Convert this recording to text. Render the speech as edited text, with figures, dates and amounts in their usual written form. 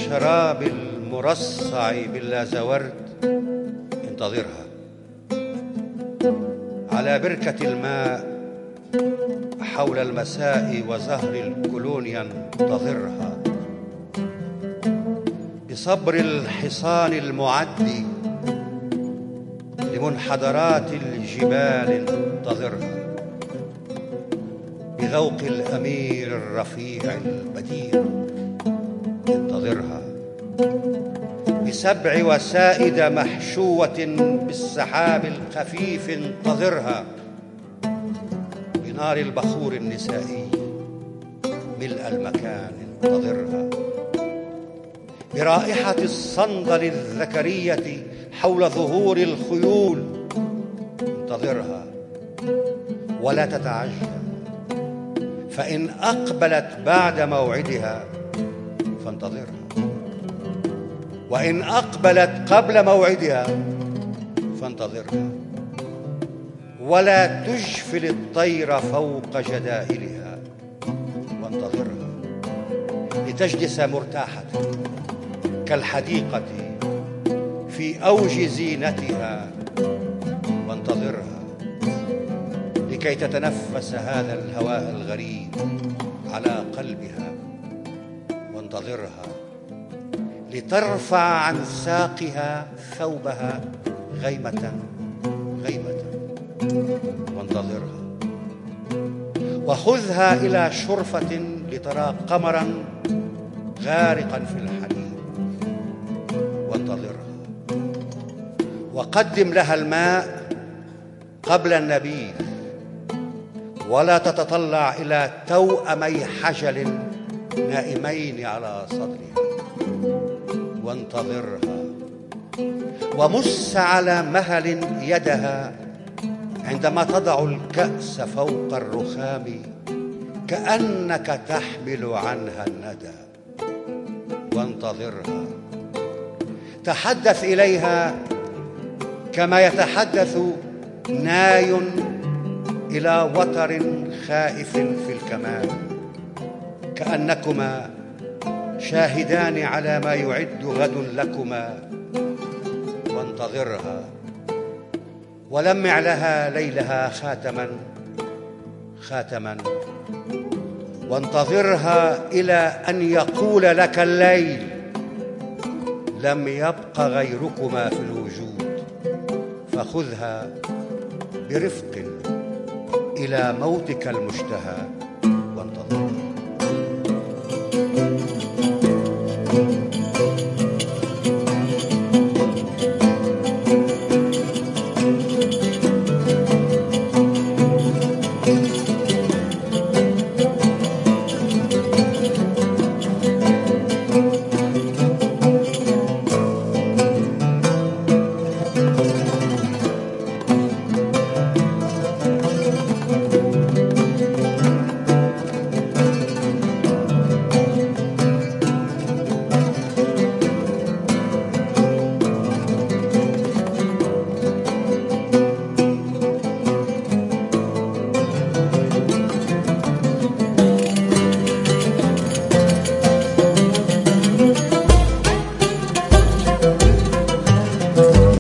الشراب المرصع باللازورد انتظرها، على بركة الماء حول المساء وزهر الكولونيا انتظرها، بصبر الحصان المعد لمنحدرات الجبال انتظرها، بذوق الأمير الرفيع البديع انتظرها، بسبع وسائد محشوة بالسحاب الخفيف انتظرها، بنار البخور النسائي ملء المكان انتظرها، برائحة الصندل الذكرية حول ظهور الخيول انتظرها، ولا تتعجل، فإن أقبلت بعد موعدها فانتظرها، وإن أقبلت قبل موعدها فانتظرها، ولا تجفل الطير فوق جدائلها وانتظرها، لتجلس مرتاحة كالحديقة في أوج زينتها وانتظرها، لكي تتنفس هذا الهواء الغريب على قلبها وانتظرها، لترفع عن ساقها ثوبها غيمة غيمة وانتظرها، وخذها إلى شرفة لترى قمرا غارقا في الحليب وانتظرها، وقدم لها الماء قبل النبيذ، ولا تتطلع إلى توأمي حجل نائمين على صدرها وانتظرها، ومس على مهل يدها عندما تضع الكأس فوق الرخام كأنك تحمل عنها الندى وانتظرها، تحدث إليها كما يتحدث ناي إلى وتر خائف في الكمان، كأنكما شاهدان على ما يعد غد لكما وانتظرها، ولمع لها ليلها خاتما خاتما وانتظرها إلى أن يقول لك الليل لم يبق غيركما في الوجود، فخذها برفق إلى موتك المشتهى وانتظرها.